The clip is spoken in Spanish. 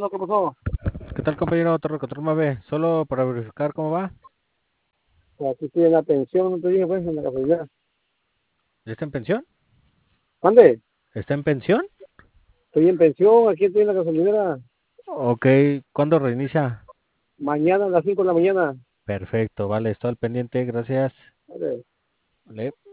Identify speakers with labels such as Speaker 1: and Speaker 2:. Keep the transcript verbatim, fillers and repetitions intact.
Speaker 1: hermano, ¿qué pasó?
Speaker 2: ¿Qué tal, compañero? Torre Control nueve, solo para verificar cómo va.
Speaker 1: Aquí estoy en la pensión, no te dije, pues, en la casualidad.
Speaker 2: ¿Ya está en pensión?
Speaker 1: ¿Mande?
Speaker 2: ¿Está en pensión?
Speaker 1: Estoy en pensión, aquí estoy en la gasolinera.
Speaker 2: Ok, ¿cuándo reinicia?
Speaker 1: Mañana a las cinco de la mañana.
Speaker 2: Perfecto, vale, estoy al pendiente, gracias.
Speaker 1: Vale.
Speaker 2: Vale.